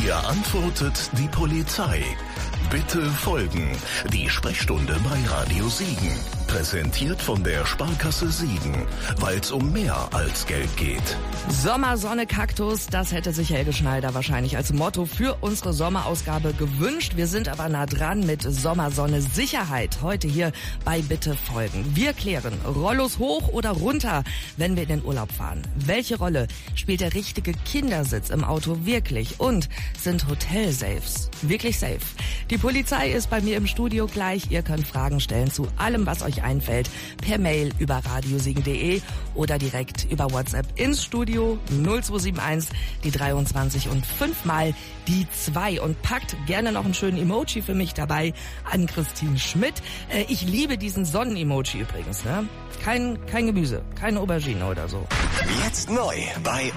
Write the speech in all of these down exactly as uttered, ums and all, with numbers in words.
Hier antwortet die Polizei. Bitte folgen. Die Sprechstunde bei Radio Siegen. Präsentiert von der Sparkasse Siegen, weil es um mehr als Geld geht. Sommer, Sonne, Kaktus, das hätte sich Helge Schneider wahrscheinlich als Motto für unsere Sommerausgabe gewünscht. Wir sind aber nah dran mit Sommer, Sonne, Sicherheit. Heute hier bei Bitte folgen. Wir klären, Rollos hoch oder runter, wenn wir in den Urlaub fahren. Welche Rolle spielt der richtige Kindersitz im Auto wirklich? Und sind Hotelsafes wirklich safe? Die Polizei ist bei mir im Studio gleich. Ihr könnt Fragen stellen zu allem, was euch einfällt, per Mail über radiosiegen punkt de oder direkt über WhatsApp ins Studio null zwei sieben eins, die dreiundzwanzig und fünfmal die zwei. Und packt gerne noch einen schönen Emoji für mich dabei an Christine Schmidt. Äh, ich liebe diesen Sonnen-Emoji übrigens, ne? Kein, kein Gemüse, keine Aubergine oder so. Jetzt neu bei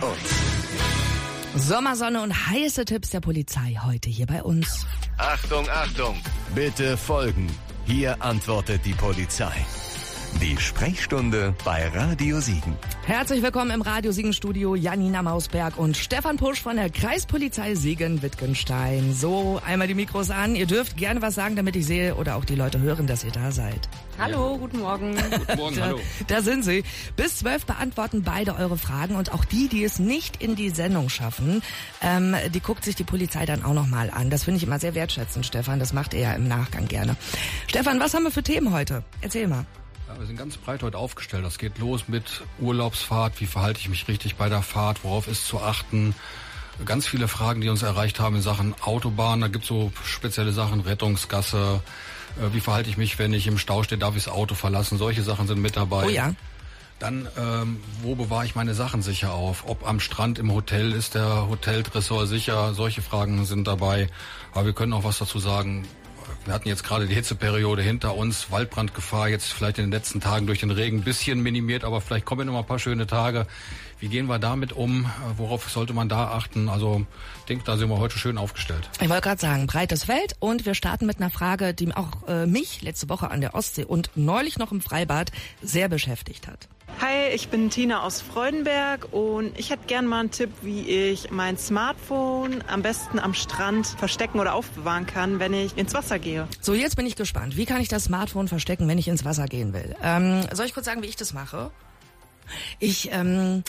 uns. Sommersonne und heiße Tipps der Polizei heute hier bei uns. Achtung, Achtung! Bitte folgen. Hier antwortet die Polizei. Die Sprechstunde bei Radio Siegen. Herzlich willkommen im Radio Siegen Studio, Janina Mausberg und Stefan Pusch von der Kreispolizei Siegen-Wittgenstein. So, einmal die Mikros an. Ihr dürft gerne was sagen, damit ich sehe oder auch die Leute hören, dass ihr da seid. Hallo, guten Morgen. Guten Morgen, da, hallo. Da sind sie. Bis zwölf beantworten beide eure Fragen und auch die, die es nicht in die Sendung schaffen, ähm, die guckt sich die Polizei dann auch nochmal an. Das finde ich immer sehr wertschätzend, Stefan. Das macht ihr ja im Nachgang gerne. Stefan, was haben wir für Themen heute? Erzähl mal. Ja, wir sind ganz breit heute aufgestellt. Das geht los mit Urlaubsfahrt. Wie verhalte ich mich richtig bei der Fahrt? Worauf ist zu achten? Ganz viele Fragen, die uns erreicht haben in Sachen Autobahn. Da gibt es so spezielle Sachen, Rettungsgasse. Wie verhalte ich mich, wenn ich im Stau stehe? Darf ich das Auto verlassen? Solche Sachen sind mit dabei. Oh ja. Dann, ähm, wo bewahre ich meine Sachen sicher auf? Ob am Strand, im Hotel, ist der Hoteltresor sicher? Solche Fragen sind dabei. Aber wir können auch was dazu sagen. Wir hatten jetzt gerade die Hitzeperiode hinter uns, Waldbrandgefahr jetzt vielleicht in den letzten Tagen durch den Regen ein bisschen minimiert, aber vielleicht kommen noch mal ein paar schöne Tage. Wie gehen wir damit um? Worauf sollte man da achten? Also ich denke, da sind wir heute schön aufgestellt. Ich wollte gerade sagen, breites Feld und wir starten mit einer Frage, die auch äh, mich letzte Woche an der Ostsee und neulich noch im Freibad sehr beschäftigt hat. Hi, ich bin Tina aus Freudenberg und ich hätte gern mal einen Tipp, wie ich mein Smartphone am besten am Strand verstecken oder aufbewahren kann, wenn ich ins Wasser gehe. So, jetzt bin ich gespannt. Wie kann ich das Smartphone verstecken, wenn ich ins Wasser gehen will? Ähm, soll ich kurz sagen, wie ich das mache? Ich, ähm...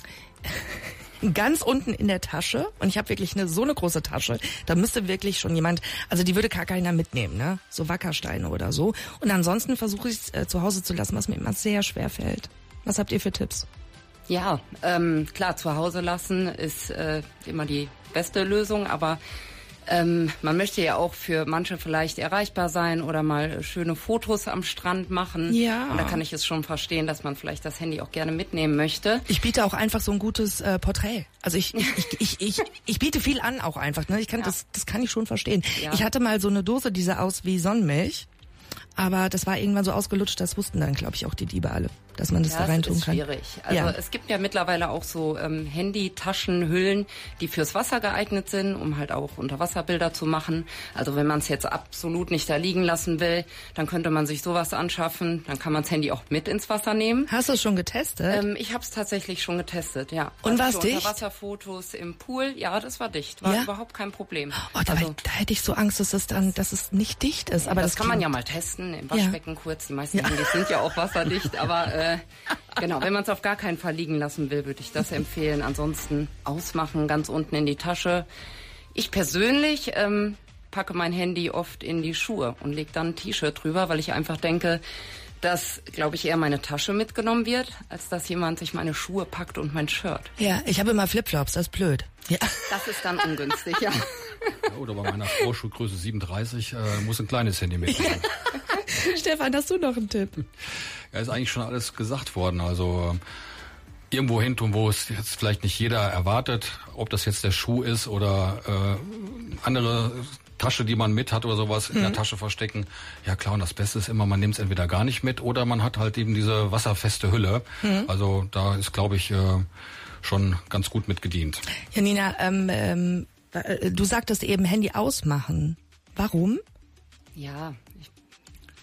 ganz unten in der Tasche und ich habe wirklich eine so eine große Tasche, da müsste wirklich schon jemand, also die würde gar keiner mitnehmen, ne? So Wackersteine oder so. Und ansonsten versuche ich es äh, zu Hause zu lassen, was mir immer sehr schwer fällt. Was habt ihr für Tipps? Ja, ähm, klar, zu Hause lassen ist äh, immer die beste Lösung, aber ähm, man möchte ja auch für manche vielleicht erreichbar sein oder mal schöne Fotos am Strand machen. Ja. Und da kann ich es schon verstehen, dass man vielleicht das Handy auch gerne mitnehmen möchte. Ich biete auch einfach so ein gutes äh, Porträt. Also ich ich, ich ich ich biete viel an auch einfach. Ne? Ich kann ja. das das kann ich schon verstehen. Ja. Ich hatte mal so eine Dose, die sah aus wie Sonnenmilch. Aber das war irgendwann so ausgelutscht, das wussten dann, glaube ich, auch die Diebe alle, dass man das ja, da rein das tun ist kann. Schwierig. Also ja. Es gibt ja mittlerweile auch so ähm, Handy-Taschenhüllen, die fürs Wasser geeignet sind, um halt auch Unterwasserbilder zu machen. Also wenn man es jetzt absolut nicht da liegen lassen will, dann könnte man sich sowas anschaffen. Dann kann man das Handy auch mit ins Wasser nehmen. Hast du es schon getestet? Ähm, ich habe es tatsächlich schon getestet, ja. Und war es für dicht? Unterwasserfotos im Pool, ja, das war dicht. War ja? überhaupt kein Problem. Oh, da, also, da hätte ich so Angst, dass es dann, dass es nicht dicht ist. Aber das, das kann man klingt- ja mal testen im Waschbecken Ja. kurz. Die meisten Ja. Handys sind ja auch wasserdicht, aber äh, genau, wenn man es auf gar keinen Fall liegen lassen will, würde ich das empfehlen. Ansonsten ausmachen, ganz unten in die Tasche. Ich persönlich ähm, packe mein Handy oft in die Schuhe und lege dann ein T-Shirt drüber, weil ich einfach denke, dass, glaube ich, eher meine Tasche mitgenommen wird, als dass jemand sich meine Schuhe packt und mein Shirt. Ja, ich habe immer Flipflops, das ist blöd. Ja. Das ist dann ungünstig, ja. Ja, oder bei meiner Frau Schuhgröße siebenunddreißig äh, muss ein kleines Handy mitnehmen. Stefan, hast du noch einen Tipp? Ja, ist eigentlich schon alles gesagt worden. Also äh, irgendwo hin tun, wo es jetzt vielleicht nicht jeder erwartet, ob das jetzt der Schuh ist oder äh, andere Tasche, die man mit hat oder sowas, mhm. in der Tasche verstecken. Ja klar, und das Beste ist immer, man nimmt es entweder gar nicht mit oder man hat halt eben diese wasserfeste Hülle. Mhm. Also da ist, glaube ich, äh, schon ganz gut mit gedient. Janina, ähm, ähm, du sagtest eben Handy ausmachen. Warum? Ja, ich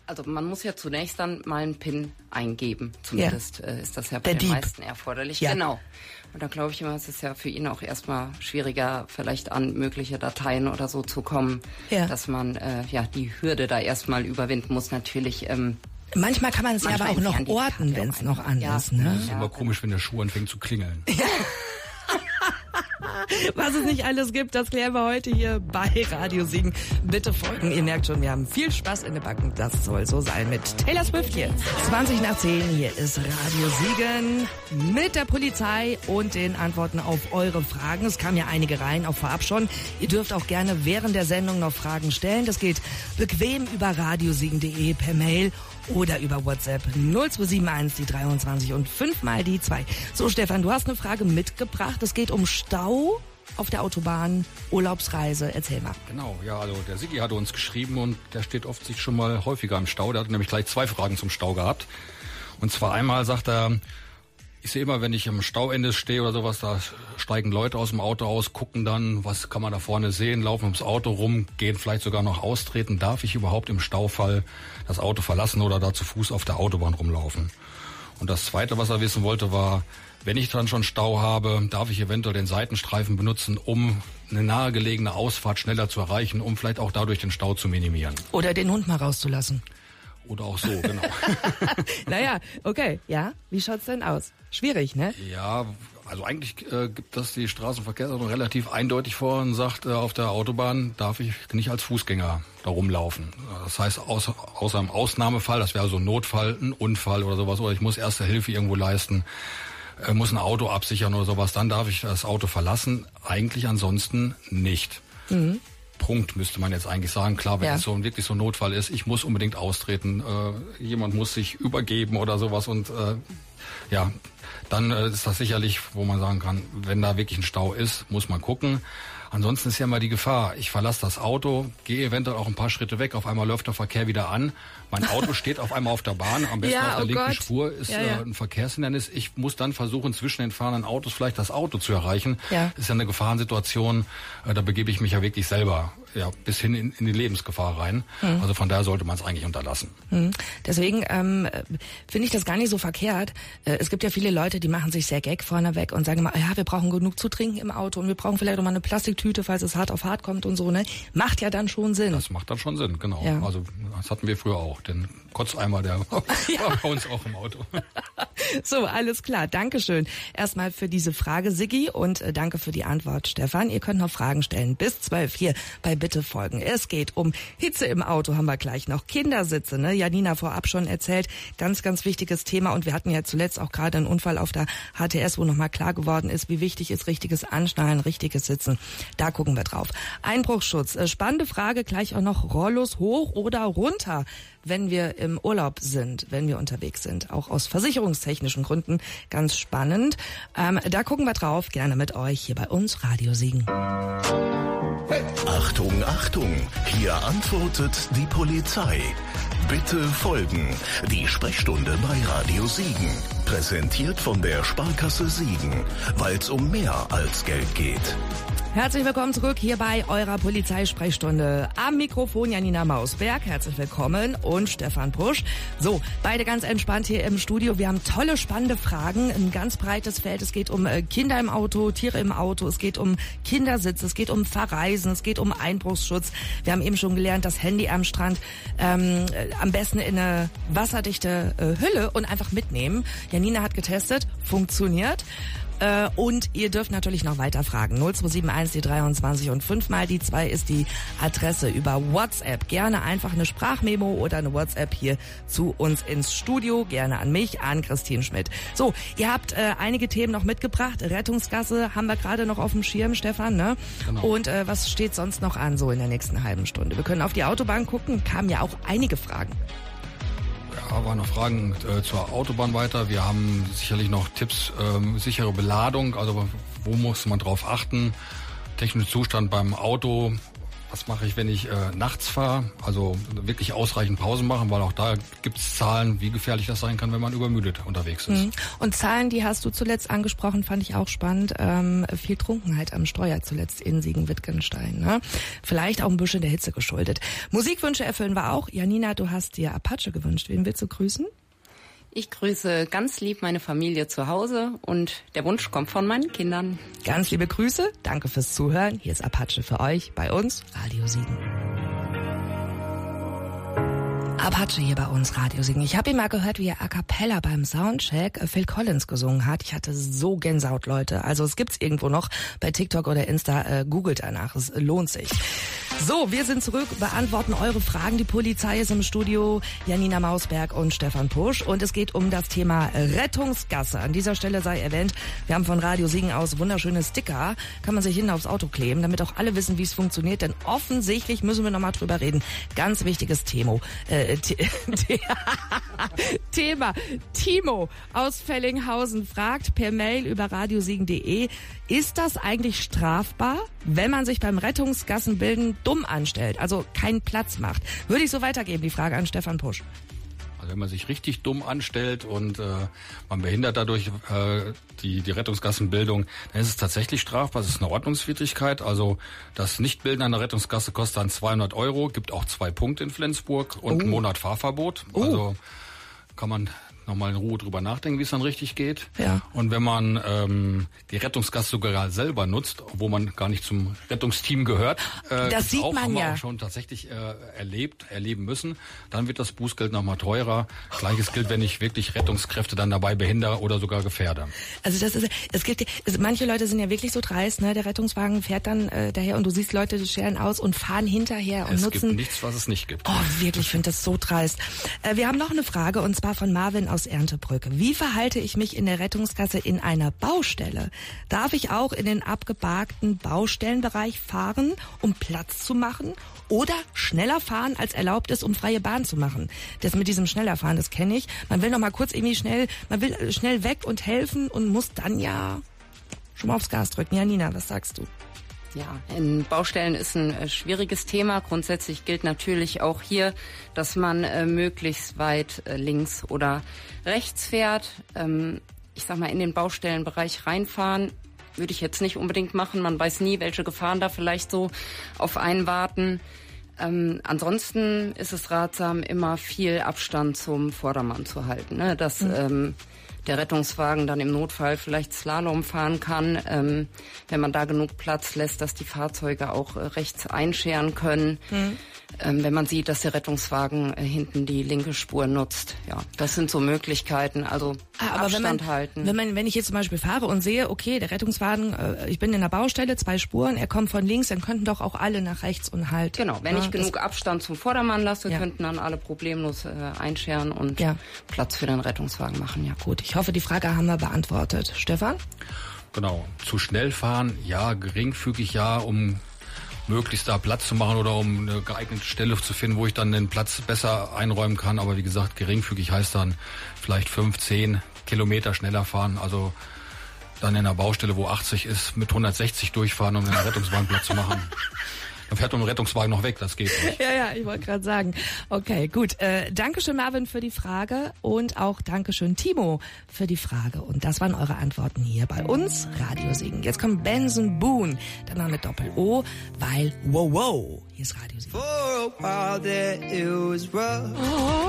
Also man muss ja zunächst dann mal einen PIN eingeben. Zumindest ja. äh, ist das ja bei Der den Dieb. meisten erforderlich. Ja. Genau. Und da glaube ich immer, es ist ja für ihn auch erstmal schwieriger, vielleicht an mögliche Dateien oder so zu kommen, ja. dass man äh, ja die Hürde da erstmal überwinden muss. Natürlich. Ähm, Manchmal kann man es ja aber auch noch orten, wenn es noch an ja. ist. Ne? Das ist immer komisch, wenn der Schuh anfängt zu klingeln. Was es nicht alles gibt, das klären wir heute hier bei Radio Siegen. Bitte folgen. Ihr merkt schon, wir haben viel Spaß in den Backen. Das soll so sein mit Taylor Swift hier. zwanzig nach zehn, hier ist Radio Siegen mit der Polizei und den Antworten auf eure Fragen. Es kamen ja einige rein, auch vorab schon. Ihr dürft auch gerne während der Sendung noch Fragen stellen. Das geht bequem über radiosiegen punkt de per Mail oder über WhatsApp null zwei sieben eins, die dreiundzwanzig und fünf mal die zwei. So, Stefan, du hast eine Frage mitgebracht. Es geht um Stau auf der Autobahn, Urlaubsreise. Erzähl mal. Genau, ja, also der Sigi hatte uns geschrieben und der steht oft sich schon mal häufiger im Stau. Der hat nämlich gleich zwei Fragen zum Stau gehabt. Und zwar einmal sagt er, ich sehe immer, wenn ich am Stauende stehe oder sowas, da steigen Leute aus dem Auto aus, gucken dann, was kann man da vorne sehen, laufen ums Auto rum, gehen vielleicht sogar noch austreten. Darf ich überhaupt im Staufall das Auto verlassen oder da zu Fuß auf der Autobahn rumlaufen? Und das Zweite, was er wissen wollte, war, wenn ich dann schon Stau habe, darf ich eventuell den Seitenstreifen benutzen, um eine nahegelegene Ausfahrt schneller zu erreichen, um vielleicht auch dadurch den Stau zu minimieren. Oder den Hund mal rauszulassen. Oder auch so, genau. Naja, okay, ja. Wie schaut's denn aus? Schwierig, ne? Ja, also eigentlich äh, gibt das die Straßenverkehrsordnung relativ eindeutig vor und sagt, äh, auf der Autobahn darf ich nicht als Fußgänger da rumlaufen. Das heißt, außer, außer im Ausnahmefall, das wäre so ein Notfall, ein Unfall oder sowas, oder ich muss Erste Hilfe irgendwo leisten, äh, muss ein Auto absichern oder sowas, dann darf ich das Auto verlassen. Eigentlich ansonsten nicht. Mhm. Punkt, müsste man jetzt eigentlich sagen. Klar, wenn ja. es so wirklich so ein Notfall ist, ich muss unbedingt austreten, äh, jemand muss sich übergeben oder sowas und äh, ja, dann äh, ist das sicherlich, wo man sagen kann, wenn da wirklich ein Stau ist, muss man gucken. Ansonsten ist ja immer die Gefahr, ich verlasse das Auto, gehe eventuell auch ein paar Schritte weg, auf einmal läuft der Verkehr wieder an. Mein Auto steht auf einmal auf der Bahn, am besten ja, auf der oh linken Gott. Spur ist ja, ja. äh, ein Verkehrshindernis. Ich muss dann versuchen, zwischen den fahrenden Autos vielleicht das Auto zu erreichen. Ja. Das ist ja eine Gefahrensituation, äh, da begebe ich mich ja wirklich selber ja bis hin in, in die Lebensgefahr rein. Mhm. Also von daher sollte man es eigentlich unterlassen. Mhm. Deswegen ähm, finde ich das gar nicht so verkehrt. Äh, es gibt ja viele Leute, die machen sich sehr gag vorneweg und sagen immer, ja, wir brauchen genug zu trinken im Auto und wir brauchen vielleicht auch mal eine Plastiktüte, falls es hart auf hart kommt und so, ne? Macht ja dann schon Sinn. Das macht dann schon Sinn, genau. Ja. Also das hatten wir früher auch, den Kotzeimer, der war bei uns auch im Auto. So, alles klar. Dankeschön. Erstmal für diese Frage, Siggi, und äh, danke für die Antwort, Stefan. Ihr könnt noch Fragen stellen bis zwölf hier bei Bitte folgen. Es geht um Hitze im Auto, haben wir gleich noch. Kindersitze, ne? Janina vorab schon erzählt. Ganz, ganz wichtiges Thema. Und wir hatten ja zuletzt auch gerade einen Unfall auf der H T S, wo nochmal klar geworden ist, wie wichtig ist richtiges Anschnallen, richtiges Sitzen. Da gucken wir drauf. Einbruchsschutz. Äh, spannende Frage, gleich auch noch Rollos hoch oder runter, wenn wir im Urlaub sind, wenn wir unterwegs sind. Auch aus versicherungstechnischen Gründen ganz spannend. Ähm, da gucken wir drauf, gerne mit euch hier bei uns Radio Siegen. Achtung, Achtung, hier antwortet die Polizei. Bitte folgen. Die Sprechstunde bei Radio Siegen. Präsentiert von der Sparkasse Siegen, weil es um mehr als Geld geht. Herzlich willkommen zurück hier bei eurer Polizeisprechstunde. Am Mikrofon Janina Mausberg, herzlich willkommen, und Stefan Pusch. So, beide ganz entspannt hier im Studio. Wir haben tolle, spannende Fragen, ein ganz breites Feld. Es geht um Kinder im Auto, Tiere im Auto, es geht um Kindersitz, es geht um Verreisen, es geht um Einbruchsschutz. Wir haben eben schon gelernt, das Handy am Strand ähm, am besten in eine wasserdichte äh, Hülle und einfach mitnehmen. Janina hat getestet, funktioniert. Äh, und ihr dürft natürlich noch weiter fragen. null zwei sieben eins, die dreiundzwanzig und fünf mal die zwei ist die Adresse über WhatsApp. Gerne einfach eine Sprachmemo oder eine WhatsApp hier zu uns ins Studio. Gerne an mich, an Christine Schmidt. So, ihr habt äh, einige Themen noch mitgebracht. Rettungsgasse haben wir gerade noch auf dem Schirm, Stefan, ne? Genau. Und äh, was steht sonst noch an so in der nächsten halben Stunde? Wir können auf die Autobahn gucken. Kamen ja auch einige Fragen. Ja, waren noch Fragen äh, zur Autobahn weiter. Wir haben sicherlich noch Tipps, ähm, sichere Beladung, also wo muss man drauf achten, technischer Zustand beim Auto, was mache ich, wenn ich äh, nachts fahre? Also wirklich ausreichend Pausen machen, weil auch da gibt es Zahlen, wie gefährlich das sein kann, wenn man übermüdet unterwegs ist. Und Zahlen, die hast du zuletzt angesprochen, fand ich auch spannend. Ähm, viel Trunkenheit am Steuer zuletzt in Siegen-Wittgenstein. Ne? Vielleicht auch ein bisschen der Hitze geschuldet. Musikwünsche erfüllen wir auch. Janina, du hast dir Apache gewünscht. Wen willst du grüßen? Ich grüße ganz lieb meine Familie zu Hause und der Wunsch kommt von meinen Kindern. Ganz liebe Grüße, danke fürs Zuhören. Hier ist Apache für euch, bei uns, Radio Siegen. Apache hier bei uns, Radio Siegen. Ich habe ihn mal gehört, wie er a cappella beim Soundcheck Phil Collins gesungen hat. Ich hatte so Gänsehaut, Leute. Also es gibt's irgendwo noch bei TikTok oder Insta. Äh, googelt danach, es lohnt sich. So, wir sind zurück, beantworten eure Fragen. Die Polizei ist im Studio, Janina Mausberg und Stefan Pusch. Und es geht um das Thema Rettungsgasse. An dieser Stelle sei erwähnt, wir haben von Radio Siegen aus wunderschöne Sticker. Kann man sich hinten aufs Auto kleben, damit auch alle wissen, wie es funktioniert. Denn offensichtlich müssen wir nochmal drüber reden. Ganz wichtiges Thema. Äh, Thema. Timo aus Fellinghausen fragt per Mail über radiosiegen punkt de, ist das eigentlich strafbar, wenn man sich beim Rettungsgassenbilden dumm anstellt, also keinen Platz macht? Würde ich so weitergeben, die Frage an Stefan Pusch. Also wenn man sich richtig dumm anstellt und äh, man behindert dadurch äh, die, die Rettungsgassenbildung, dann ist es tatsächlich strafbar. Das ist eine Ordnungswidrigkeit. Also das Nichtbilden einer Rettungsgasse kostet dann zweihundert Euro, gibt auch zwei Punkte in Flensburg und oh. einen Monat Fahrverbot. Oh. Also kann man nochmal in Ruhe drüber nachdenken, wie es dann richtig geht. Ja. Und wenn man ähm, die Rettungsgasse sogar selber nutzt, obwohl man gar nicht zum Rettungsteam gehört, äh, das sieht auch, man haben wir ja auch schon tatsächlich äh, erlebt, erleben müssen, dann wird das Bußgeld nochmal teurer. Gleiches gilt, wenn ich wirklich Rettungskräfte dann dabei behindere oder sogar gefährde. Also das ist, es gibt, es, manche Leute sind ja wirklich so dreist, ne? Der Rettungswagen fährt dann äh, daher und du siehst Leute, die scheren aus und fahren hinterher und es nutzen. Es gibt nichts, was es nicht gibt. Oh, wirklich, ich finde das so dreist. Äh, wir haben noch eine Frage und zwar von Marvin aus Erntebrücke. Wie verhalte ich mich in der Rettungsgasse in einer Baustelle? Darf ich auch in den abgebarkten Baustellenbereich fahren, um Platz zu machen? Oder schneller fahren, als erlaubt ist, um freie Bahn zu machen? Das mit diesem schneller fahren, das kenne ich. Man will noch mal kurz irgendwie schnell, man will schnell weg und helfen und muss dann ja schon mal aufs Gas drücken. Ja, Nina, was sagst du? Ja, in Baustellen ist ein äh, schwieriges Thema. Grundsätzlich gilt natürlich auch hier, dass man äh, möglichst weit äh, links oder rechts fährt. Ähm, ich sag mal, in den Baustellenbereich reinfahren würde ich jetzt nicht unbedingt machen. Man weiß nie, welche Gefahren da vielleicht so auf einen warten. Ähm, ansonsten ist es ratsam, immer viel Abstand zum Vordermann zu halten, ne? Dass mhm. ähm, der Rettungswagen dann im Notfall vielleicht Slalom fahren kann, ähm, wenn man da genug Platz lässt, dass die Fahrzeuge auch äh, rechts einscheren können. Mhm. Ähm, wenn man sieht, dass der Rettungswagen äh, hinten die linke Spur nutzt. Ja, das sind so Möglichkeiten. Also ah, aber Abstand wenn man, halten. Wenn man, wenn ich jetzt zum Beispiel fahre und sehe, okay, der Rettungswagen, äh, ich bin in der Baustelle, zwei Spuren, er kommt von links, dann könnten doch auch alle nach rechts und halt. Genau, wenn ja, ich genug Abstand zum Vordermann lasse, ja. könnten dann alle problemlos äh, einscheren und ja. Platz für den Rettungswagen machen. Ja, gut. Ich hoffe, die Frage haben wir beantwortet. Stefan? Genau. Zu schnell fahren, ja, geringfügig, ja, um möglichst da Platz zu machen oder um eine geeignete Stelle zu finden, wo ich dann den Platz besser einräumen kann. Aber wie gesagt, geringfügig heißt dann vielleicht fünf, zehn Kilometer schneller fahren. Also dann in einer Baustelle, wo achtzig ist, mit hundertsechzig durchfahren, um den Rettungswagen Platz zu machen. Dann fährt man den Rettungswagen noch weg, das geht nicht. Ja, ja, ich wollte gerade sagen. Okay, gut. Äh, Dankeschön, Marvin, für die Frage und auch Dankeschön, Timo, für die Frage. Und das waren eure Antworten hier bei uns, Radio Siegen. Jetzt kommt Benson Boone, dann noch mit Doppel-O, weil wow, wow, hier ist Radio Siegen. For a while there it was rough.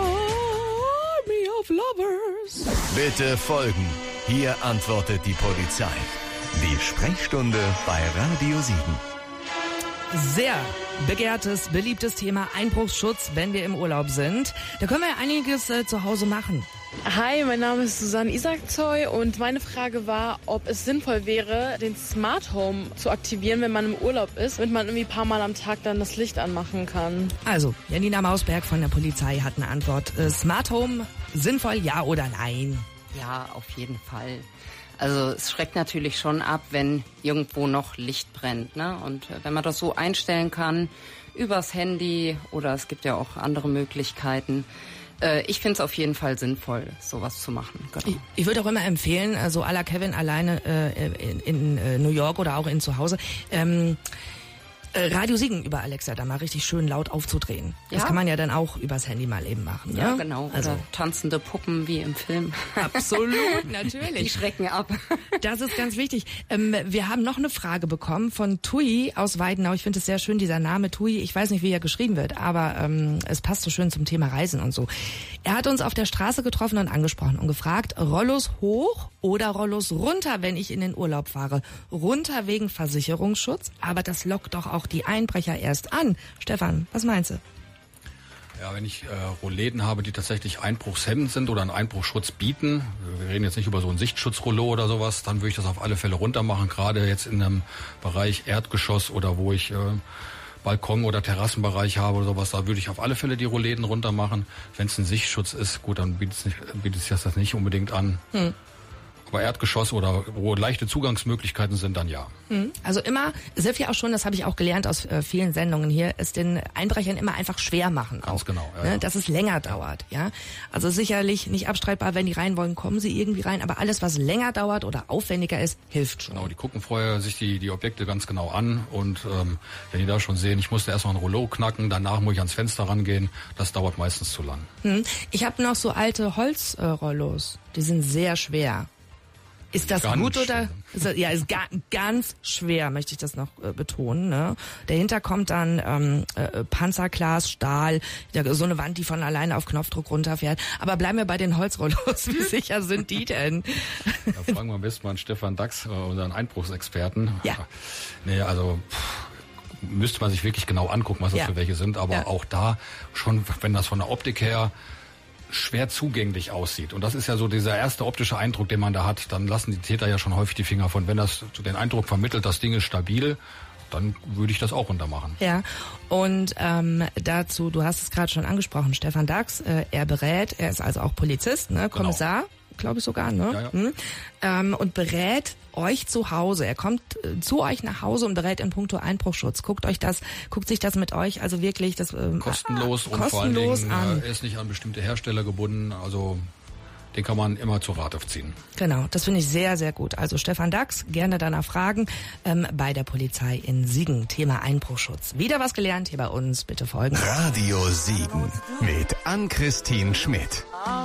Army of Lovers. Bitte folgen. Hier antwortet die Polizei. Die Sprechstunde bei Radio Siegen. Sehr begehrtes, beliebtes Thema Einbruchsschutz, wenn wir im Urlaub sind. Da können wir ja einiges äh, zu Hause machen. Hi, mein Name ist Susanne Isaaczoy und meine Frage war, ob es sinnvoll wäre, den Smart Home zu aktivieren, wenn man im Urlaub ist, damit man irgendwie ein paar Mal am Tag dann das Licht anmachen kann. Also, Janina Mausberg von der Polizei hat eine Antwort. Äh, Smart Home, sinnvoll, ja oder nein? Ja, auf jeden Fall. Also es schreckt natürlich schon ab, wenn irgendwo noch Licht brennt, ne? Und wenn man das so einstellen kann, übers Handy oder es gibt ja auch andere Möglichkeiten. Äh, ich finde es auf jeden Fall sinnvoll, sowas zu machen. Genau. Ich, ich würde auch immer empfehlen, so also à la Kevin alleine äh, in, in äh, New York oder auch in zu Hause, ähm, Äh, Radio Siegen über Alexa da mal richtig schön laut aufzudrehen. Das Ja? kann man ja dann auch übers Handy mal eben machen. Ja, Ja, genau. Also Oder tanzende Puppen wie im Film. absolut, Die natürlich. schrecken ab. Das ist ganz wichtig. Ähm, wir haben noch eine Frage bekommen von Tui aus Weidenau. Ich finde es sehr schön, dieser Name Tui. Ich weiß nicht, wie er geschrieben wird, aber ähm, es passt so schön zum Thema Reisen und so. Er hat uns auf der Straße getroffen und angesprochen und gefragt, Rollos hoch oder Rollos runter, wenn ich in den Urlaub fahre? Runter wegen Versicherungsschutz, aber das lockt doch auch die Einbrecher erst an. Stefan, was meinst du? Ja, wenn ich äh, Rollläden habe, die tatsächlich einbruchshemmend sind oder einen Einbruchschutz bieten, wir reden jetzt nicht über so ein Sichtschutzrollo oder sowas, dann würde ich das auf alle Fälle runter machen, gerade jetzt in einem Bereich Erdgeschoss oder wo ich äh, Balkon- oder Terrassenbereich habe oder sowas, da würde ich auf alle Fälle die Rollläden runter machen. Wenn es ein Sichtschutz ist, gut, dann bietet es nicht, bietet es das nicht unbedingt an. Hm. Aber Erdgeschoss oder wo leichte Zugangsmöglichkeiten sind, dann ja. Also immer, es hilft ja auch schon, das habe ich auch gelernt aus äh, vielen Sendungen hier, es den Einbrechern immer einfach schwer machen. Ganz auch, genau, ja, ne, ja. dass es länger dauert. Ja, Also sicherlich nicht abstreitbar, wenn die rein wollen, kommen sie irgendwie rein. Aber alles, was länger dauert oder aufwendiger ist, hilft schon. Genau, die gucken vorher sich die, die Objekte ganz genau an und ähm, wenn die da schon sehen, ich musste erst mal ein Rollo knacken, danach muss ich ans Fenster rangehen, das dauert meistens zu lang. Hm. Ich habe noch so alte Holzrollos, äh, die sind sehr schwer. Ist das Ganz gut oder? schwer. Ist das, ja, ist ga, ganz schwer, möchte ich das noch äh, betonen. Ne? Dahinter kommt dann ähm, äh, Panzerglas, Stahl, ja, so eine Wand, die von alleine auf Knopfdruck runterfährt. Aber bleiben wir bei den Holzrollos. Wie sicher sind die denn? Da fragen wir am besten mal einen Stefan Dachs, äh, unseren Einbruchsexperten. Ja. Nee, also pff, müsste man sich wirklich genau angucken, was das Ja. für welche sind. Aber Ja. auch da schon, wenn das von der Optik her schwer zugänglich aussieht. Und das ist ja so dieser erste optische Eindruck, den man da hat. Dann lassen die Täter ja schon häufig die Finger von. Wenn das den Eindruck vermittelt, das Ding ist stabil, dann würde ich das auch runter machen. Ja, und ähm, dazu, du hast es gerade schon angesprochen, Stefan Dachs, äh, er berät, er ist also auch Polizist, ne, Kommissar, glaube ich sogar, ne? Ja, ja. Hm? Ähm, und berät euch zu Hause. Er kommt äh, zu euch nach Hause und berät in puncto Einbruchschutz. Guckt euch das, guckt sich das mit euch also wirklich das ähm, Kostenlos ah, und vor allen kostenlos Dingen an. äh, er ist nicht an bestimmte Hersteller gebunden. Also den kann man immer zu Rate ziehen. Genau, das finde ich sehr, sehr gut. Also Stefan Dachs, gerne danach fragen ähm, bei der Polizei in Siegen. Thema Einbruchschutz. Wieder was gelernt hier bei uns. Bitte folgen. Radio Siegen mit Ann-Christine Schmidt.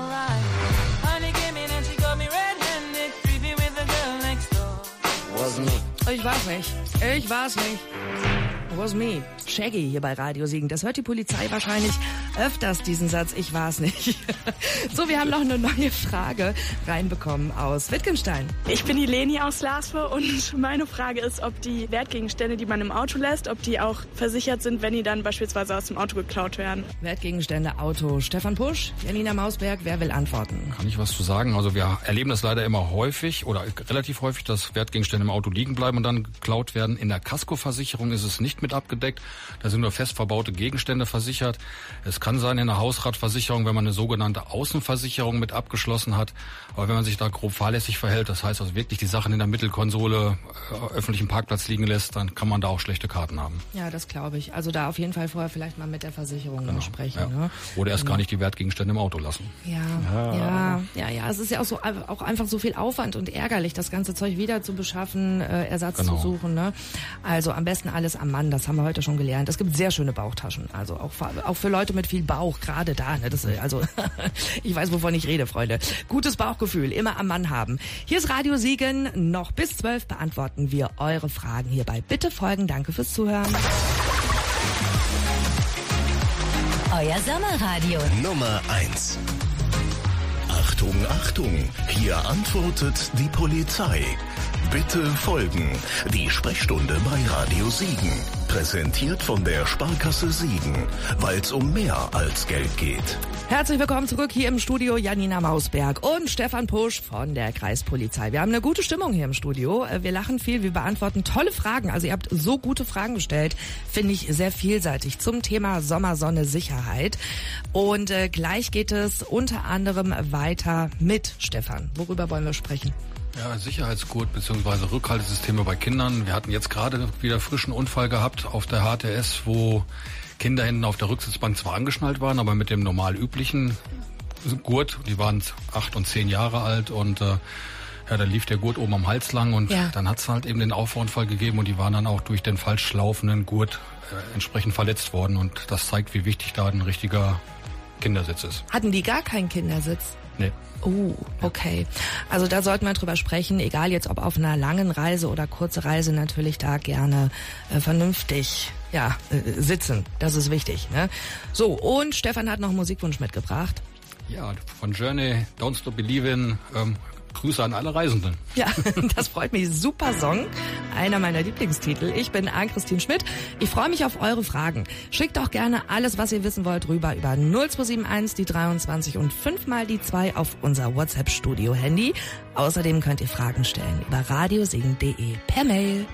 Ich weiß nicht. Ich weiß nicht. Was me? Shaggy hier bei Radio Siegen. Das hört die Polizei wahrscheinlich öfters, diesen Satz, ich war's nicht. So, wir haben noch eine neue Frage reinbekommen aus Wittgenstein. Ich bin die Leni aus Laspe und meine Frage ist, ob die Wertgegenstände, die man im Auto lässt, ob die auch versichert sind, wenn die dann beispielsweise aus dem Auto geklaut werden. Wertgegenstände, Auto. Stefan Pusch, Janina Mausberg, wer will antworten? Kann ich was zu sagen? Also wir erleben das leider immer häufig oder relativ häufig, dass Wertgegenstände im Auto liegen bleiben und dann geklaut werden. In der Kaskoversicherung ist es nicht mit abgedeckt. Da sind nur fest verbaute Gegenstände versichert. Es kann sein in der Hausratversicherung, wenn man eine sogenannte Außenversicherung mit abgeschlossen hat. Aber wenn man sich da grob fahrlässig verhält, das heißt also wirklich die Sachen in der Mittelkonsole äh, öffentlichen Parkplatz liegen lässt, dann kann man da auch schlechte Karten haben. Ja, das glaube ich. Also da auf jeden Fall vorher vielleicht mal mit der Versicherung Genau, sprechen. ja. Ne? Oder erst gar nicht die Wertgegenstände im Auto lassen. Ja, ja, ja, ja. Es ist ja auch so auch einfach so viel Aufwand und ärgerlich, das ganze Zeug wieder zu beschaffen, äh, Ersatz Genau. zu suchen. Ne? Also am besten alles am Mann. Das haben wir heute schon gelernt. Es gibt sehr schöne Bauchtaschen. Also auch auch für Leute mit viel Bauch, gerade da. Ne? Das, also ich weiß, wovon ich rede, Freunde. Gutes Bauchgefühl, immer am Mann haben. Hier ist Radio Siegen. Noch bis zwölf beantworten wir eure Fragen hierbei. Bitte folgen. Danke fürs Zuhören. Euer Sommerradio. Nummer eins. Achtung, Achtung, hier antwortet die Polizei. Bitte folgen. Die Sprechstunde bei Radio Siegen. Präsentiert von der Sparkasse Siegen, weil es um mehr als Geld geht. Herzlich willkommen zurück hier im Studio, Janina Mausberg und Stefan Pusch von der Kreispolizei. Wir haben eine gute Stimmung hier im Studio. Wir lachen viel, wir beantworten tolle Fragen. Also ihr habt so gute Fragen gestellt, finde ich sehr vielseitig zum Thema Sommersonne Sicherheit. Und äh, gleich geht es unter anderem weiter mit Stefan. Worüber wollen wir sprechen? Ja, Sicherheitsgurt bzw. Rückhaltesysteme bei Kindern. Wir hatten jetzt gerade wieder frischen Unfall gehabt auf der H T S, wo Kinder hinten auf der Rücksitzbank zwar angeschnallt waren, aber mit dem normal üblichen Gurt, die waren acht und zehn Jahre alt und äh, ja, da lief der Gurt oben am Hals lang und ja. dann hat es halt eben den Auffahrunfall gegeben und die waren dann auch durch den falsch laufenden Gurt äh, entsprechend verletzt worden und das zeigt, wie wichtig da ein richtiger Kindersitz ist. Hatten die gar keinen Kindersitz? Nee. Oh, okay. Also da sollten wir drüber sprechen, egal jetzt ob auf einer langen Reise oder kurze Reise, natürlich da gerne äh, vernünftig ja, äh, sitzen. Das ist wichtig. Ne? So, und Stefan hat noch einen Musikwunsch mitgebracht. Ja, von Journey, Don't Stop Believin', ähm, Grüße an alle Reisenden. Ja, das freut mich. Super Song. Einer meiner Lieblingstitel. Ich bin Ann-Christine Schmidt. Ich freue mich auf eure Fragen. Schickt doch gerne alles, was ihr wissen wollt, rüber über null zwei sieben eins, die dreiundzwanzig und fünf mal die zwei auf unser WhatsApp-Studio-Handy. Außerdem könnt ihr Fragen stellen über radiosiegen punkt de per Mail.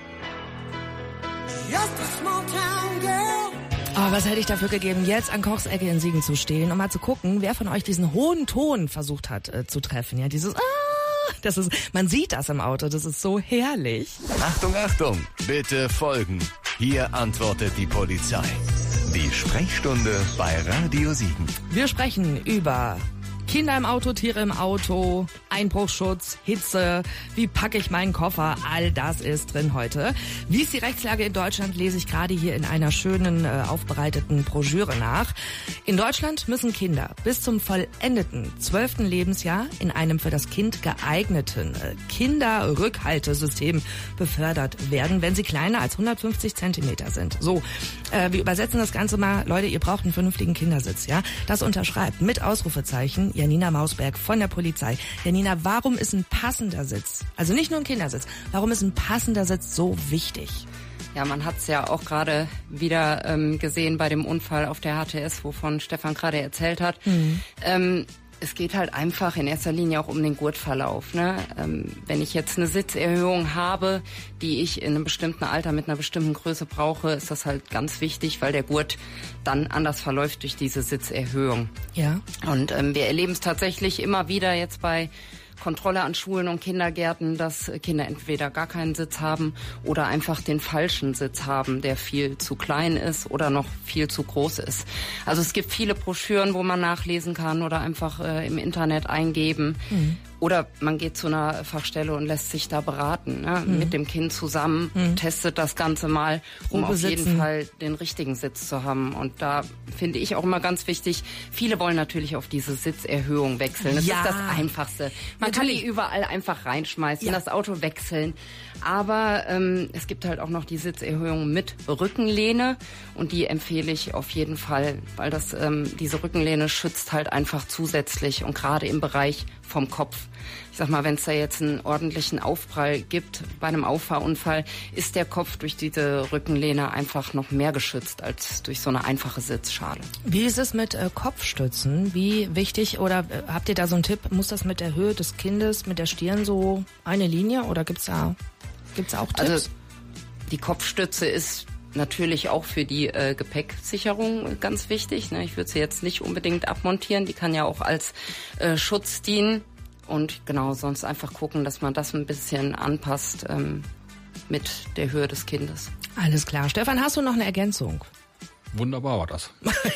Oh, was hätte ich dafür gegeben, jetzt an Kochs Ecke in Siegen zu stehen, um mal zu gucken, wer von euch diesen hohen Ton versucht hat äh, zu treffen. Ja, dieses Ah! Das ist, man sieht das im Auto, das ist so herrlich. Achtung, Achtung, bitte folgen. Hier antwortet die Polizei. Die Sprechstunde bei Radio Siegen. Wir sprechen über Kinder im Auto, Tiere im Auto, Einbruchsschutz, Hitze, wie packe ich meinen Koffer, all das ist drin heute. Wie ist die Rechtslage in Deutschland, lese ich gerade hier in einer schönen, äh, aufbereiteten Broschüre nach. In Deutschland müssen Kinder bis zum vollendeten zwölften Lebensjahr in einem für das Kind geeigneten äh, Kinderrückhaltesystem befördert werden, wenn sie kleiner als hundertfünfzig Zentimeter sind. So, äh, wir übersetzen das Ganze mal. Leute, ihr braucht einen vernünftigen Kindersitz, ja? Das unterschreibt mit Ausrufezeichen Janina Mausberg von der Polizei. Janina, warum ist ein passender Sitz, also nicht nur ein Kindersitz, warum ist ein passender Sitz so wichtig? Ja, man hat es ja auch gerade wieder ähm, gesehen bei dem Unfall auf der H T S, wovon Stefan gerade erzählt hat. Mhm. Ähm, es geht halt einfach in erster Linie auch um den Gurtverlauf. Ne? Ähm, wenn ich jetzt eine Sitzerhöhung habe, die ich in einem bestimmten Alter mit einer bestimmten Größe brauche, ist das halt ganz wichtig, weil der Gurt dann anders verläuft durch diese Sitzerhöhung. Ja. Und ähm, wir erleben es tatsächlich immer wieder jetzt bei Kontrolle an Schulen und Kindergärten, dass Kinder entweder gar keinen Sitz haben oder einfach den falschen Sitz haben, der viel zu klein ist oder noch viel zu groß ist. Also es gibt viele Broschüren, wo man nachlesen kann oder einfach äh, im Internet eingeben. Mhm. Oder man geht zu einer Fachstelle und lässt sich da beraten, ne? Mhm. Mit dem Kind zusammen, mhm. testet das Ganze mal, um auf jeden Fall den richtigen Sitz zu haben. Und da finde ich auch immer ganz wichtig, viele wollen natürlich auf diese Sitzerhöhung wechseln. Das ja. ist das Einfachste. Man natürlich. kann die überall einfach reinschmeißen, ja. das Auto wechseln. Aber ähm, es gibt halt auch noch die Sitzerhöhung mit Rückenlehne und die empfehle ich auf jeden Fall, weil das ähm, diese Rückenlehne schützt halt einfach zusätzlich und gerade im Bereich vom Kopf. Ich sag mal, wenn es da jetzt einen ordentlichen Aufprall gibt bei einem Auffahrunfall, ist der Kopf durch diese Rückenlehne einfach noch mehr geschützt als durch so eine einfache Sitzschale. Wie ist es mit äh, Kopfstützen? Wie wichtig oder äh, habt ihr da so einen Tipp? Muss das mit der Höhe des Kindes, mit der Stirn so eine Linie oder gibt's da gibt's auch Tipps? Also die Kopfstütze ist natürlich auch für die äh, Gepäcksicherung ganz wichtig. Ne? Ich würde sie jetzt nicht unbedingt abmontieren. Die kann ja auch als äh, Schutz dienen. Und genau, sonst einfach gucken, dass man das ein bisschen anpasst ähm, mit der Höhe des Kindes. Alles klar. Stefan, hast du noch eine Ergänzung? Wunderbar war das.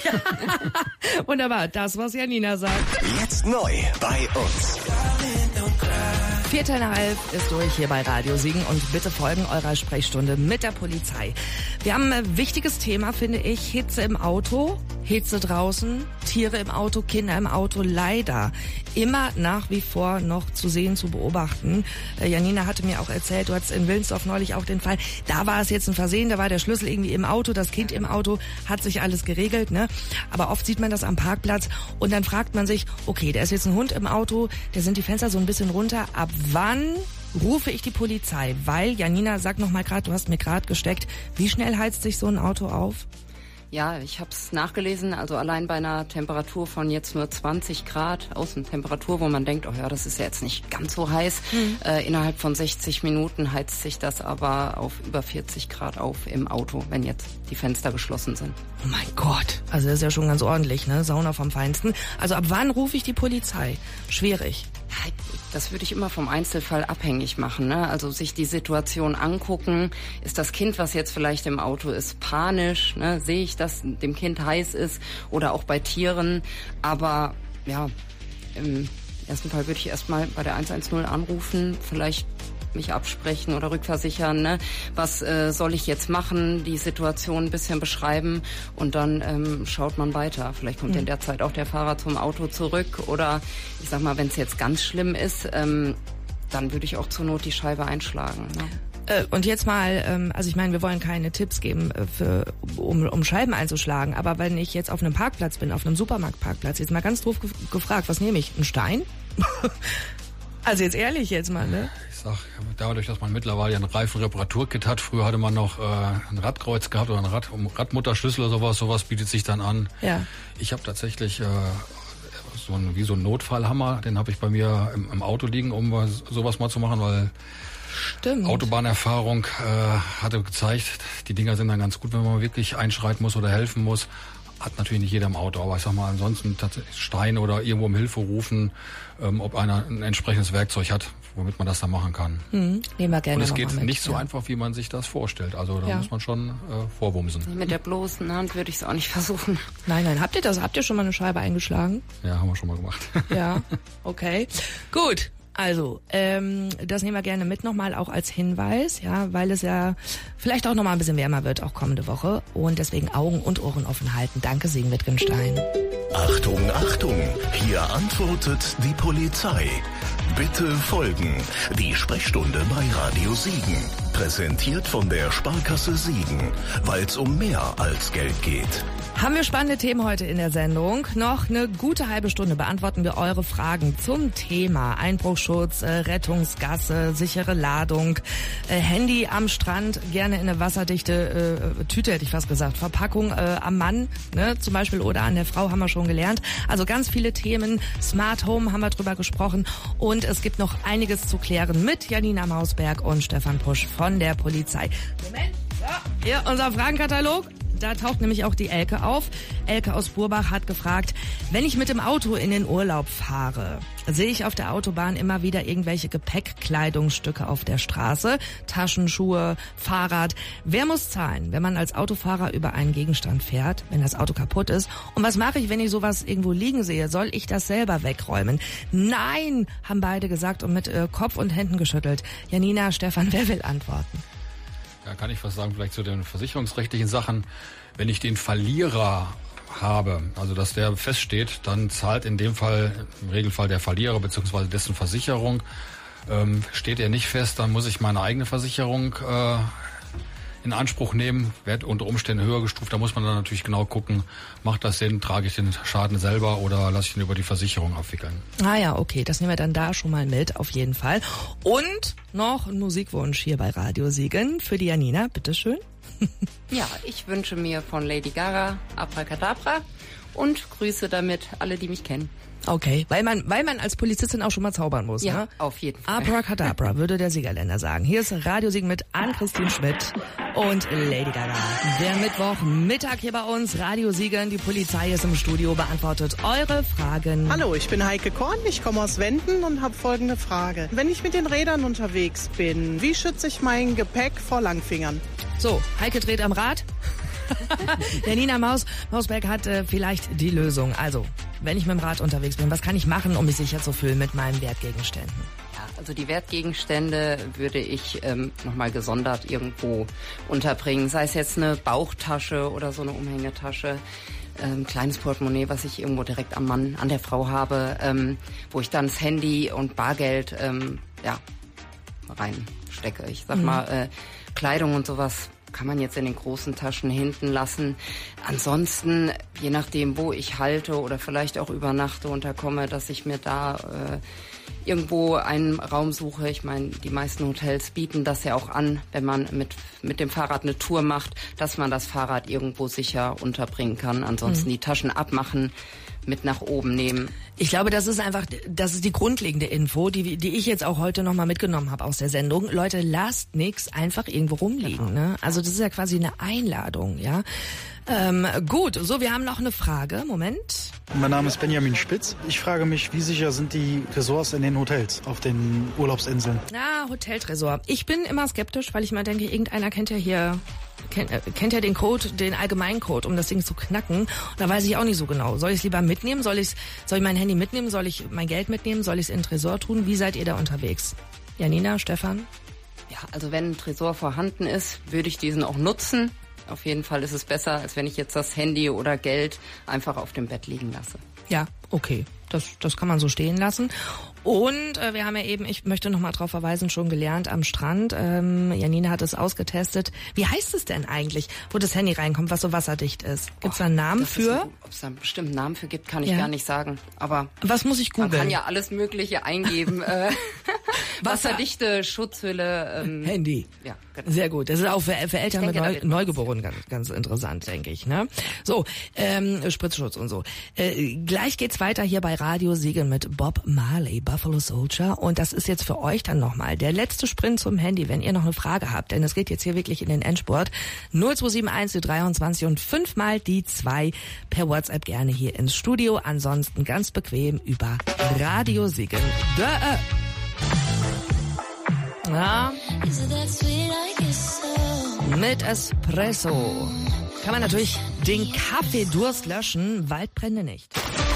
Wunderbar, das, was Janina sagt. Jetzt neu bei uns. Viertel nach elf ist durch hier bei Radio Siegen und bitte folgen eurer Sprechstunde mit der Polizei. Wir haben ein wichtiges Thema, finde ich. Hitze im Auto, Hitze draußen, Tiere im Auto, Kinder im Auto. Leider immer nach wie vor noch zu sehen, zu beobachten. Äh, Janina hatte mir auch erzählt, du hattest in Wilnsdorf neulich auch den Fall. Da war es jetzt ein Versehen, da war der Schlüssel irgendwie im Auto, das Kind im Auto, hat sich alles geregelt, ne? Aber oft sieht man das am Parkplatz und dann fragt man sich, okay, da ist jetzt ein Hund im Auto, da sind die Fenster so ein bisschen runter. Ab wann rufe ich die Polizei? Weil, Janina, sag noch mal gerade, du hast mir gerade gesteckt, wie schnell heizt sich so ein Auto auf? Ja, ich habe es nachgelesen, also allein bei einer Temperatur von jetzt nur zwanzig Grad, Außentemperatur, wo man denkt, oh ja, das ist ja jetzt nicht ganz so heiß, mhm. äh, innerhalb von sechzig Minuten heizt sich das aber auf über vierzig Grad auf im Auto, wenn jetzt die Fenster geschlossen sind. Oh mein Gott, also das ist ja schon ganz ordentlich, ne? Sauna vom Feinsten. Also ab wann rufe ich die Polizei? Schwierig. Das würde ich immer vom Einzelfall abhängig machen, ne? Also sich die Situation angucken. Ist das Kind, was jetzt vielleicht im Auto ist, panisch? Ne? Sehe ich, dass dem Kind heiß ist? Oder auch bei Tieren. Aber ja, ähm, Im ersten Fall würde ich erstmal bei der eins eins null anrufen, vielleicht mich absprechen oder rückversichern, ne? Was äh, soll ich jetzt machen, die Situation ein bisschen beschreiben und dann ähm, schaut man weiter. Vielleicht kommt mhm. in der Zeit auch der Fahrer zum Auto zurück oder ich sag mal, wenn es jetzt ganz schlimm ist, ähm, dann würde ich auch zur Not die Scheibe einschlagen. Ne? Äh, und jetzt mal, ähm, also ich meine, wir wollen keine Tipps geben, äh, für, um, um Scheiben einzuschlagen, aber wenn ich jetzt auf einem Parkplatz bin, auf einem Supermarktparkplatz, jetzt mal ganz doof ge- gefragt, was nehme ich? Einen Stein? Also jetzt ehrlich jetzt mal, ne? Ich sag, dadurch, dass man mittlerweile ein Reifenreparaturkit hat, früher hatte man noch äh, ein Radkreuz gehabt oder ein Rad, um Radmutterschlüssel oder sowas, sowas bietet sich dann an. Ja. Ich habe tatsächlich äh, so ein, wie so ein Notfallhammer, den habe ich bei mir im, im Auto liegen, um sowas mal zu machen, weil Stimmt. Autobahnerfahrung äh, hatte gezeigt, die Dinger sind dann ganz gut, wenn man wirklich einschreiten muss oder helfen muss. Hat natürlich nicht jeder im Auto, aber ich sag mal, ansonsten tatsächlich Stein oder irgendwo um Hilfe rufen, ähm, ob einer ein entsprechendes Werkzeug hat, womit man das dann machen kann. Mhm. Nehmen wir gerne. Und es geht mit, nicht so ja. einfach, wie man sich das vorstellt. Also da ja. muss man schon äh, vorwumsen. Mit der bloßen Hand würde ich es auch nicht versuchen. Nein, nein. Habt ihr das? Habt ihr schon mal eine Scheibe eingeschlagen? Ja, haben wir schon mal gemacht. Ja, okay. Gut. Also, ähm, das nehmen wir gerne mit nochmal auch als Hinweis, ja, weil es ja vielleicht auch nochmal ein bisschen wärmer wird, auch kommende Woche. Und deswegen Augen und Ohren offen halten. Danke, Siegen Wittgenstein. Achtung, Achtung, hier antwortet die Polizei. Bitte folgen. Die Sprechstunde bei Radio Siegen. Präsentiert von der Sparkasse Siegen, weil es um mehr als Geld geht. Haben wir spannende Themen heute in der Sendung. Noch eine gute halbe Stunde beantworten wir eure Fragen zum Thema Einbruchschutz, äh, Rettungsgasse, sichere Ladung, äh, Handy am Strand, gerne in eine wasserdichte äh, Tüte, hätte ich fast gesagt, Verpackung äh, am Mann, ne, zum Beispiel, oder an der Frau, haben wir schon gelernt. Also ganz viele Themen, Smart Home haben wir drüber gesprochen und es gibt noch einiges zu klären mit Janina Mausberg und Stefan Pusch von der Polizei. Moment, so, hier unser Fragenkatalog. Da taucht nämlich auch die Elke auf. Elke aus Burbach hat gefragt, wenn ich mit dem Auto in den Urlaub fahre, sehe ich auf der Autobahn immer wieder irgendwelche Gepäckkleidungsstücke auf der Straße, Taschenschuhe, Fahrrad. Wer muss zahlen, wenn man als Autofahrer über einen Gegenstand fährt, wenn das Auto kaputt ist? Und was mache ich, wenn ich sowas irgendwo liegen sehe? Soll ich das selber wegräumen? Nein, haben beide gesagt und mit äh, Kopf und Händen geschüttelt. Janina, Stefan, wer will antworten? Ja, kann ich was sagen, vielleicht zu den versicherungsrechtlichen Sachen. Wenn ich den Verlierer habe, also dass der feststeht, dann zahlt in dem Fall im Regelfall der Verlierer bzw. dessen Versicherung. Ähm, steht er nicht fest, dann muss ich meine eigene Versicherung äh, in Anspruch nehmen, wird unter Umständen höher gestuft. Da muss man dann natürlich genau gucken, macht das Sinn, trage ich den Schaden selber oder lasse ich ihn über die Versicherung abwickeln. Ah ja, okay, das nehmen wir dann da schon mal mit, auf jeden Fall. Und noch ein Musikwunsch hier bei Radio Siegen für die Janina, bitteschön. Ja, ich wünsche mir von Lady Gaga Abracadabra und grüße damit alle, die mich kennen. Okay, weil man, weil man als Polizistin auch schon mal zaubern muss, ja, ne? Auf jeden Fall. Abracadabra, würde der Siegerländer sagen. Hier ist Radio Siegen mit Ann-Christine Schmidt und Lady Gaga. Der Mittwochmittag hier bei uns, Radio Siegen, die Polizei ist im Studio, beantwortet eure Fragen. Hallo, ich bin Heike Korn, ich komme aus Wenden und habe folgende Frage. Wenn ich mit den Rädern unterwegs bin, wie schütze ich mein Gepäck vor Langfingern? So, Heike dreht am Rad. Janina Maus, Mausberg hat äh, vielleicht die Lösung. Also, wenn ich mit dem Rad unterwegs bin, was kann ich machen, um mich sicher zu fühlen mit meinen Wertgegenständen? Ja, also die Wertgegenstände würde ich ähm, nochmal gesondert irgendwo unterbringen. Sei es jetzt eine Bauchtasche oder so eine Umhängetasche. Ähm, kleines Portemonnaie, was ich irgendwo direkt am Mann, an der Frau habe, ähm, wo ich dann das Handy und Bargeld ähm, ja, reinstecke. Ich sag mhm. mal, äh, Kleidung und sowas kann man jetzt in den großen Taschen hinten lassen. Ansonsten, je nachdem, wo ich halte oder vielleicht auch übernachte, unterkomme, dass ich mir da äh, irgendwo einen Raum suche. Ich meine, die meisten Hotels bieten das ja auch an, wenn man mit mit dem Fahrrad eine Tour macht, dass man das Fahrrad irgendwo sicher unterbringen kann. Ansonsten mhm. die Taschen abmachen, mit nach oben nehmen. Ich glaube, das ist einfach, das ist die grundlegende Info, die, die ich jetzt auch heute nochmal mitgenommen habe aus der Sendung. Leute, lasst nichts einfach irgendwo rumliegen. Genau. Ne? Also das ist ja quasi eine Einladung, ja. Ähm, gut, so, wir haben noch eine Frage. Moment. Mein Name ist Benjamin Spitz. Ich frage mich, wie sicher sind die Tresors in den Hotels auf den Urlaubsinseln? Na, Hoteltresor. Ich bin immer skeptisch, weil ich mal denke, irgendeiner kennt ja hier kennt, äh, kennt ja den Code, den Allgemeincode, um das Ding zu knacken. Und da weiß ich auch nicht so genau. Soll ich es lieber mitnehmen? Soll ich soll ich mein Handy mitnehmen? Soll ich mein Geld mitnehmen? Soll ich es in den Tresor tun? Wie seid ihr da unterwegs? Janina, Stefan? Ja, also wenn ein Tresor vorhanden ist, würde ich diesen auch nutzen. Auf jeden Fall ist es besser, als wenn ich jetzt das Handy oder Geld einfach auf dem Bett liegen lasse. Ja, okay. Das, das kann man so stehen lassen. Und äh, wir haben ja eben, ich möchte noch mal drauf verweisen, schon gelernt am Strand. Ähm, Janina hat es ausgetestet. Wie heißt es denn eigentlich, wo das Handy reinkommt, was so wasserdicht ist? Gibt es da einen Namen für? Ob es da einen bestimmten Namen für gibt, kann ich ja. gar nicht sagen. Aber was muss ich googeln? Man kann ja alles Mögliche eingeben. äh, wasserdichte Schutzhülle. Ähm, Handy. Ja, genau. Sehr gut. Das ist auch für, für Eltern denke, mit Neu, Neugeborenen ganz, ganz interessant, denke ich. Ne? So, ähm, Spritzschutz und so. Äh, gleich geht's weiter hier bei Radio Siegen mit Bob Marley, Buffalo Soldier. Und das ist jetzt für euch dann nochmal der letzte Sprint zum Handy, wenn ihr noch eine Frage habt. Denn es geht jetzt hier wirklich in den Endspurt. null zwei sieben eins dreiundzwanzig und fünfmal die zwei per WhatsApp gerne hier ins Studio. Ansonsten ganz bequem über Radio Siegen. Dö. Ja. Mit Espresso kann man natürlich den Kaffeedurst löschen, Waldbrände nicht.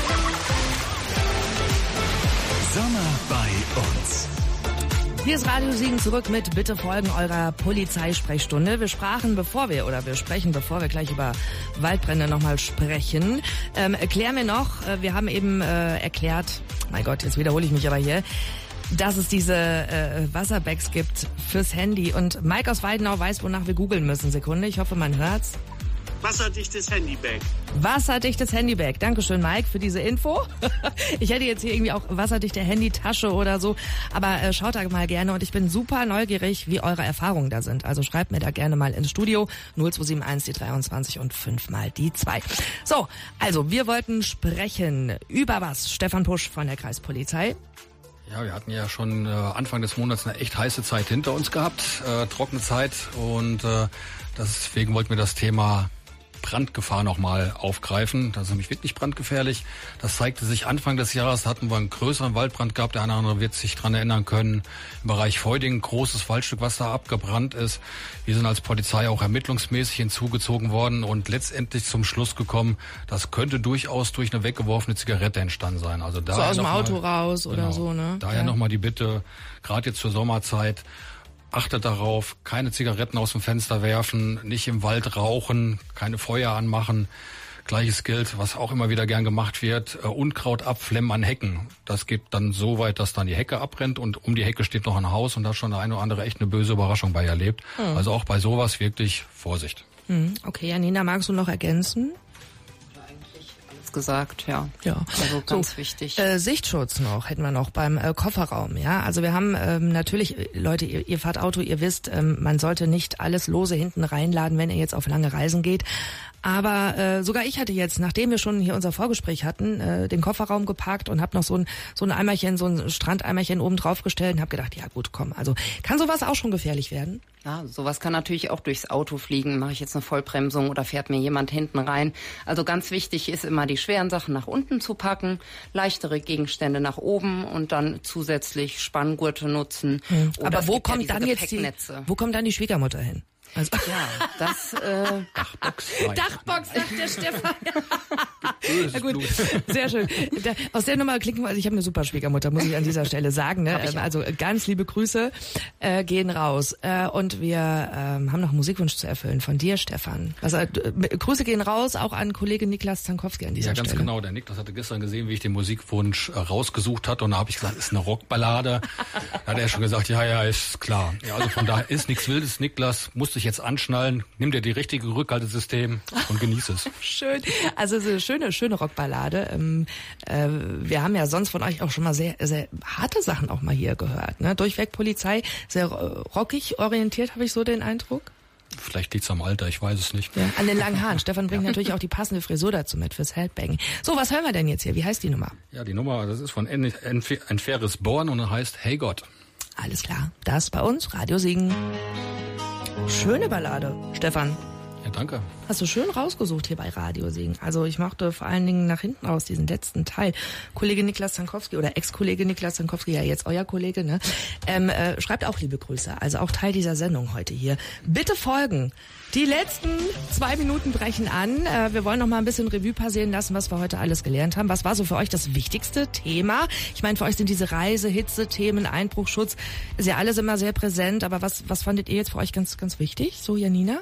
Sommer bei uns. Hier ist Radio Siegen zurück mit Bitte folgen eurer Polizeisprechstunde. Wir sprachen, bevor wir, oder wir sprechen, bevor wir gleich über Waldbrände nochmal sprechen. Ähm, erklär mir noch, äh, wir haben eben äh, erklärt, mein Gott, jetzt wiederhole ich mich aber hier, dass es diese äh, Wasserbags gibt fürs Handy. Und Mike aus Weidenau weiß, wonach wir googeln müssen. Sekunde, ich hoffe, man hört's. Wasserdichtes Handybag. Wasserdichtes Handybag. Dankeschön, Mike, für diese Info. Ich hätte jetzt hier irgendwie auch wasserdichte Handytasche oder so. Aber äh, schaut da mal gerne. Und ich bin super neugierig, wie eure Erfahrungen da sind. Also schreibt mir da gerne mal ins Studio. null zwei sieben eins die dreiundzwanzig und fünfmal die zwei. So, also wir wollten sprechen über was? Stefan Pusch von der Kreispolizei. Ja, wir hatten ja schon äh, Anfang des Monats eine echt heiße Zeit hinter uns gehabt, äh, trockene Zeit, und äh, deswegen wollten wir das Thema Brandgefahr nochmal aufgreifen. Das ist nämlich wirklich brandgefährlich. Das zeigte sich Anfang des Jahres, hatten wir einen größeren Waldbrand gehabt. Der eine oder andere wird sich dran erinnern können. Im Bereich Feuding, großes Waldstück, was da abgebrannt ist. Wir sind als Polizei auch ermittlungsmäßig hinzugezogen worden und letztendlich zum Schluss gekommen, das könnte durchaus durch eine weggeworfene Zigarette entstanden sein. Also da so aus dem Auto raus oder genau, so, ne? Daher ja. nochmal die Bitte, gerade jetzt zur Sommerzeit, achtet darauf, keine Zigaretten aus dem Fenster werfen, nicht im Wald rauchen, keine Feuer anmachen. Gleiches gilt, was auch immer wieder gern gemacht wird, äh, Unkraut abflemmen an Hecken. Das geht dann so weit, dass dann die Hecke abbrennt und um die Hecke steht noch ein Haus und da hat schon der eine oder andere echt eine böse Überraschung bei erlebt. Mhm. Also auch bei sowas wirklich Vorsicht. Mhm. Okay, Janina, magst du noch ergänzen? Gesagt, ja. Ja. Also ganz so, wichtig. Äh, Sichtschutz noch hätten wir noch beim äh, Kofferraum, ja. Also wir haben ähm, natürlich, Leute, ihr, ihr fahrt Auto, ihr wisst, ähm, man sollte nicht alles lose hinten reinladen, wenn ihr jetzt auf lange Reisen geht. Aber äh, sogar ich hatte jetzt, nachdem wir schon hier unser Vorgespräch hatten, äh, den Kofferraum geparkt und habe noch so ein so ein Eimerchen, so ein Strandeimerchen oben drauf gestellt und habe gedacht, ja gut, komm, also kann sowas auch schon gefährlich werden? Ja, sowas kann natürlich auch durchs Auto fliegen. Mache ich jetzt eine Vollbremsung oder fährt mir jemand hinten rein? Also ganz wichtig ist immer, die schweren Sachen nach unten zu packen, leichtere Gegenstände nach oben und dann zusätzlich Spanngurte nutzen. Hm. Oder aber wo kommt ja dann jetzt die, wo kommt dann die Schwiegermutter hin? Also, ja, das äh, Dachbox. Dachbox, sagt der Stefan. Ja, gut, sehr schön. Da, aus der Nummer klicken wir, also ich habe eine super Schwiegermutter, muss ich an dieser Stelle sagen. Ne? Also ganz liebe Grüße äh, gehen raus. Äh, und wir ähm, haben noch einen Musikwunsch zu erfüllen von dir, Stefan. Also äh, Grüße gehen raus auch an Kollege Niklas Zankowski an dieser Stelle. Ja, ganz Stelle. genau. Der Niklas hatte gestern gesehen, wie ich den Musikwunsch äh, rausgesucht hatte und da habe ich gesagt, ist eine Rockballade. Da hat er schon gesagt, ja, ja, ist klar. Ja, also von daher ist nichts Wildes. Niklas, musst dich jetzt anschnallen, nimm dir die richtige Rückhaltesystem und genieß es. Schön. Also so eine schöne, schöne Rockballade. Ähm, äh, wir haben ja sonst von euch auch schon mal sehr, sehr harte Sachen auch mal hier gehört. Ne? Durchweg Polizei, sehr rockig orientiert, habe ich so den Eindruck. Vielleicht liegt's am Alter, ich weiß es nicht. Ja, an den langen Haaren. Stefan bringt natürlich auch die passende Frisur dazu mit fürs Headbang. So, was hören wir denn jetzt hier? Wie heißt die Nummer? Ja, die Nummer, das ist von Ein faires Born und heißt Hey Gott. Alles klar. Das bei uns, Radio Siegen. Schöne Ballade, Stefan. Ja, danke. Hast du schön rausgesucht hier bei Radio Siegen. Also ich mochte vor allen Dingen nach hinten raus diesen letzten Teil. Kollege Niklas Zankowski oder Ex-Kollege Niklas Zankowski, ja jetzt euer Kollege, ne? Ähm, äh, schreibt auch liebe Grüße. Also auch Teil dieser Sendung heute hier. Bitte folgen. Die letzten zwei Minuten brechen an. Äh, wir wollen noch mal ein bisschen Revue passieren lassen, was wir heute alles gelernt haben. Was war so für euch das wichtigste Thema? Ich meine, für euch sind diese Reise, Hitze, Themen, Einbruchschutz, ist ja alles immer sehr präsent. Aber was, was fandet ihr jetzt für euch ganz, ganz wichtig? So, Janina?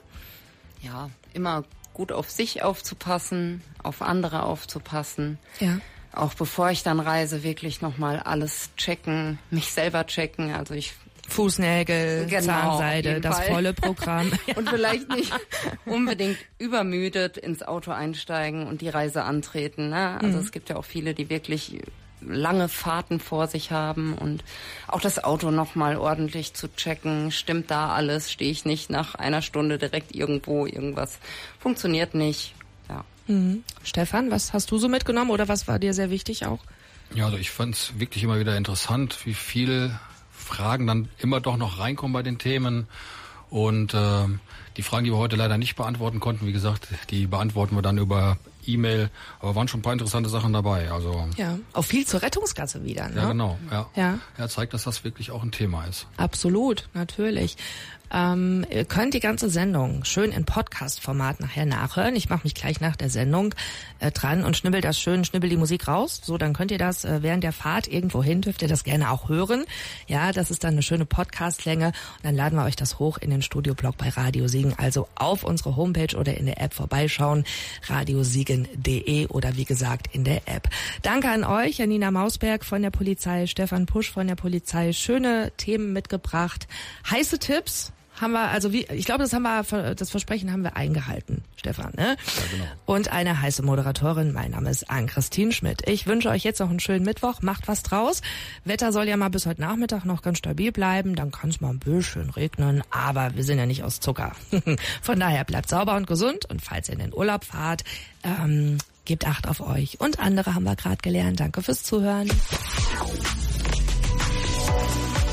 Ja, immer gut auf sich aufzupassen, auf andere aufzupassen. Ja. Auch bevor ich dann reise, wirklich nochmal alles checken, mich selber checken. Also ich Fußnägel, genau, Zahnseide, das Fall. volle Programm. Und vielleicht nicht unbedingt übermüdet ins Auto einsteigen und die Reise antreten. Ne? Also mhm. es gibt ja auch viele, die wirklich lange Fahrten vor sich haben und auch das Auto nochmal ordentlich zu checken. Stimmt da alles? Stehe ich nicht nach einer Stunde direkt irgendwo? Irgendwas funktioniert nicht. Ja. Mhm. Stefan, was hast du so mitgenommen oder was war dir sehr wichtig auch? Ja, also ich fand es wirklich immer wieder interessant, wie viele Fragen dann immer doch noch reinkommen bei den Themen. Und äh, die Fragen, die wir heute leider nicht beantworten konnten, wie gesagt, die beantworten wir dann über E-Mail, aber waren schon ein paar interessante Sachen dabei. Also ja, auch viel zur Rettungsgasse wieder. Ne? Ja, genau. Ja. Ja. Ja, zeigt, dass das wirklich auch ein Thema ist. Absolut, natürlich. Ähm, ihr könnt die ganze Sendung schön in Podcast-Format nachher nachhören. Ich mache mich gleich nach der Sendung äh, dran und schnibbel das schön, schnibbel die Musik raus. So, dann könnt ihr das äh, während der Fahrt irgendwo hin, dürft ihr das gerne auch hören. Ja, das ist dann eine schöne Podcast-Länge. Und dann laden wir euch das hoch in den Studioblog bei Radio Siegen. Also auf unsere Homepage oder in der App vorbeischauen. radiosiegen punkt de oder wie gesagt in der App. Danke an euch, Janina Mausberg von der Polizei, Stefan Pusch von der Polizei. Schöne Themen mitgebracht. Heiße Tipps haben wir, also wie, ich glaube, das haben wir, das Versprechen haben wir eingehalten, Stefan, ne? Ja, genau. Und eine heiße Moderatorin. Mein Name ist Ann-Christine Schmidt. Ich wünsche euch jetzt noch einen schönen Mittwoch. Macht was draus. Wetter soll ja mal bis heute Nachmittag noch ganz stabil bleiben. Dann kann es mal ein bisschen regnen. Aber wir sind ja nicht aus Zucker. Von daher bleibt sauber und gesund. Und falls ihr in den Urlaub fahrt, ähm, gebt Acht auf euch. Und andere haben wir gerade gelernt. Danke fürs Zuhören.